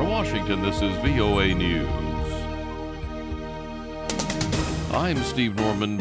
From Washington, this is VOA News. I'm Steve Norman.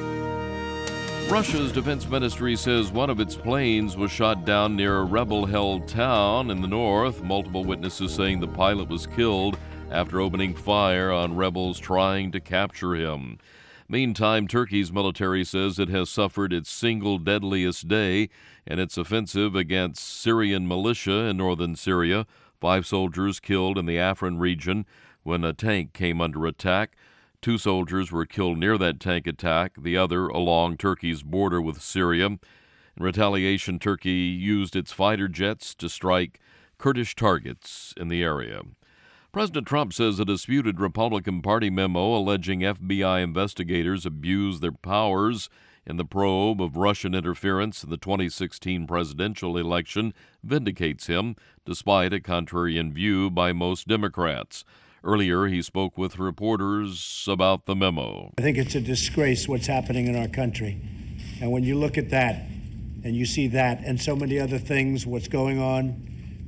Russia's defense ministry says one of its planes was shot down near a rebel-held town in the north. Multiple witnesses saying the pilot was killed after opening fire on rebels trying to capture him. Meantime, Turkey's military says it has suffered its single deadliest day in its offensive against Syrian militia in northern Syria. 5 soldiers killed in the Afrin region when a tank came under attack. 2 soldiers were killed near that tank attack, the other along Turkey's border with Syria. In retaliation, Turkey used its fighter jets to strike Kurdish targets in the area. President Trump says a disputed Republican Party memo alleging FBI investigators abused their powers in the probe of Russian interference in the 2016 presidential election vindicates him, despite a contrarian view by most Democrats. Earlier, he spoke with reporters about the memo. I think it's a disgrace what's happening in our country. And when you look at that, and you see that, and so many other things, what's going on,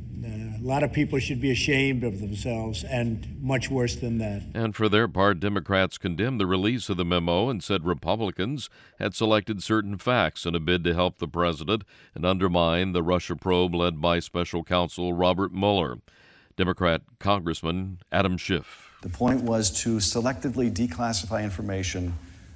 a lot of people should be ashamed of themselves, and much worse than that. And for their part, Democrats condemned the release of the memo and said Republicans had selected certain facts in a bid to help the president and undermine the Russia probe led by special counsel Robert Mueller. Democrat Congressman Adam Schiff. The point was to selectively declassify information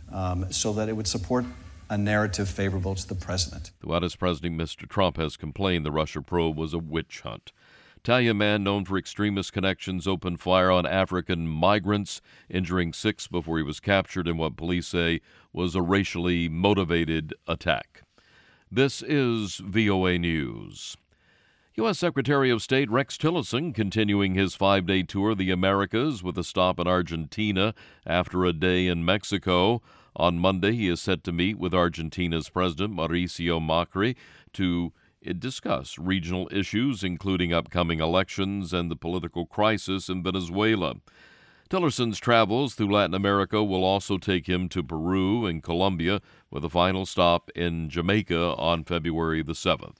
so that it would support a narrative favorable to the president. The White House President, Mr. Trump, has complained the Russia probe was a witch hunt. Italian man known for extremist connections opened fire on African migrants, injuring 6 before he was captured in what police say was a racially motivated attack. This is VOA News. U.S. Secretary of State Rex Tillerson continuing his 5-day tour of the Americas with a stop in Argentina after a day in Mexico. On Monday, he is set to meet with Argentina's President Mauricio Macri to discuss regional issues, including upcoming elections and the political crisis in Venezuela. Tillerson's travels through Latin America will also take him to Peru and Colombia, with a final stop in Jamaica on February the 7th.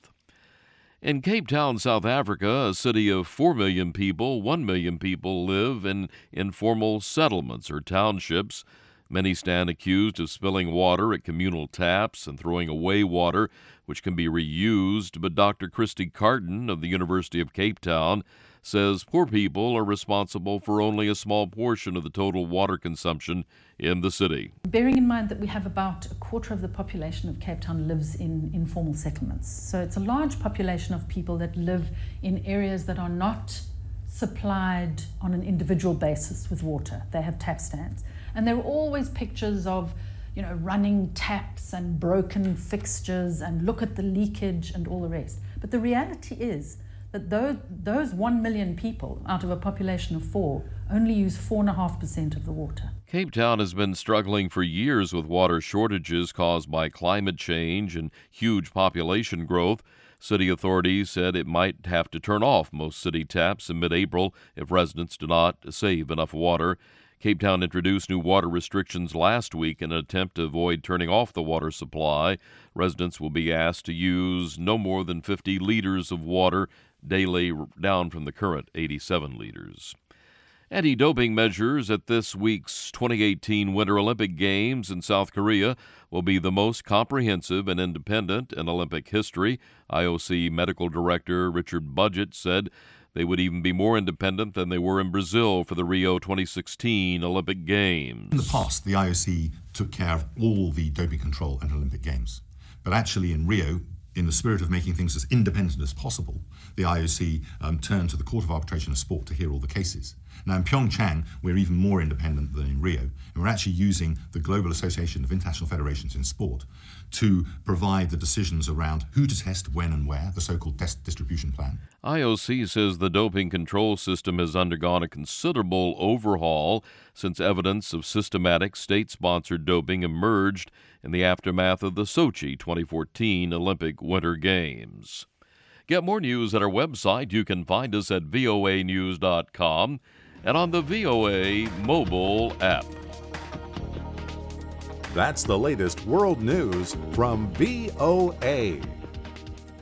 In Cape Town, South Africa, a city of 4 million people, 1 million people live in informal settlements or townships. Many stand accused of spilling water at communal taps and throwing away water, which can be reused. But Dr. Christy Carton of the University of Cape Town says poor people are responsible for only a small portion of the total water consumption in the city. Bearing in mind that we have about a quarter of the population of Cape Town lives in informal settlements. So it's a large population of people that live in areas that are not supplied on an individual basis with water. They have tap stands. And there are always pictures of, running taps and broken fixtures and look at the leakage and all the rest. But the reality is that those 1 million people out of a population of 4 only use 4.5% of the water. Cape Town has been struggling for years with water shortages caused by climate change and huge population growth. City authorities said it might have to turn off most city taps in mid-April if residents do not save enough water. Cape Town introduced new water restrictions last week in an attempt to avoid turning off the water supply. Residents will be asked to use no more than 50 liters of water daily, down from the current 87 liters. Anti-doping measures at this week's 2018 Winter Olympic Games in South Korea will be the most comprehensive and independent in Olympic history. IOC Medical Director Richard Budgett said they would even be more independent than they were in Brazil for the Rio 2016 Olympic Games. In the past, the IOC took care of all the doping control at Olympic Games. But actually in Rio, in the spirit of making things as independent as possible, the IOC turned to the Court of Arbitration of Sport to hear all the cases. Now in Pyeongchang, we're even more independent than in Rio, and we're actually using the Global Association of International Federations in Sport to provide the decisions around who to test, when and where, the so-called test distribution plan. IOC says the doping control system has undergone a considerable overhaul since evidence of systematic state-sponsored doping emerged in the aftermath of the Sochi 2014 Olympic Winter Games. Get more news at our website. You can find us at voanews.com and on the VOA mobile app. That's the latest world news from VOA.